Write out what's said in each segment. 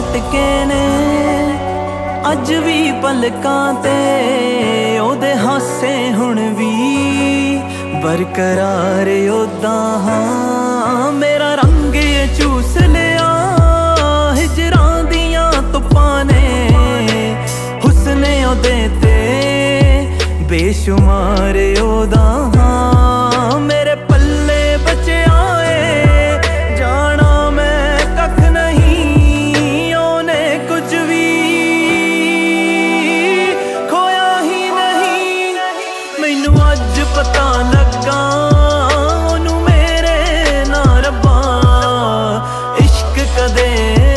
अटके ने अज भी पलकां ते ओदे हासे हुण भी बरकरार ओदा हाँ। मेरा रंग चूस लिया हिजरां दियां तुप्पां ने हुस्ने ओदे ते बेशुमार ओदा हाँ। मेरे पल्ले बचिया जाना मैं कख नहीं ओने कुछ भी खोया ही नहीं। मैनू अज पता लगा ओनू मेरे ना रब्बा इश्क कदे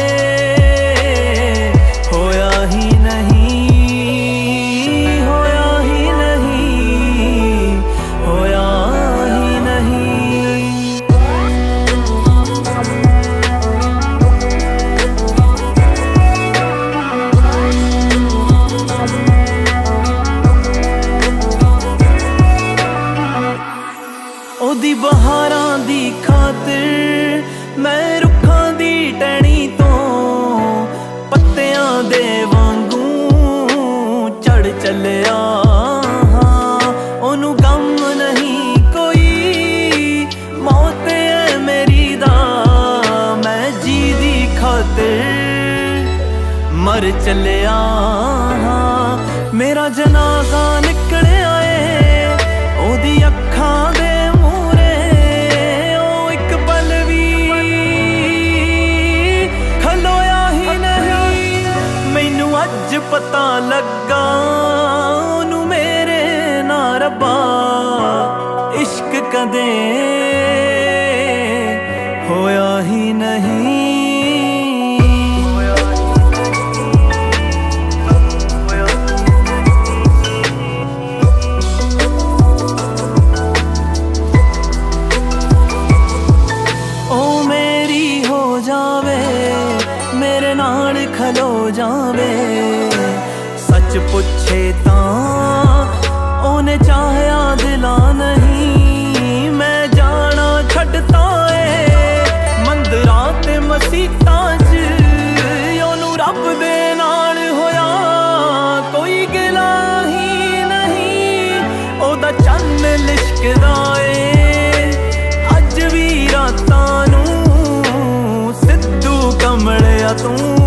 होया ही नहीं, होया ही नहीं, होया ही नहीं। ओदी बहारां दी खातिर मैं रुखां दी टहनी तो पत्तियां दे वांगू चढ़ चलिया हाँ। ओनू गम नहीं कोई मौत है मेरी दा मैं जी दी खातिर मर चलिया हाँ। मेरा जनाजा निकलिया ओदी अखां दे मूरे ओ एक पल भी खलोया ही नहीं। मैनू अज पता लगा ओनू मेरे ना रब्बा इश्क कदे होया ही नहीं। मेरे नाल खलो जावे सच पुछे तां ओने चाहया दिला नहीं। मैं जाना छड्डता मंदिरां ते मसीतां च ओनू रब दे नाल होया कोई गिला ही नहीं। ओदा चन्न लिशकदा अज भी रातां नूं सिद्धू कमलिया तू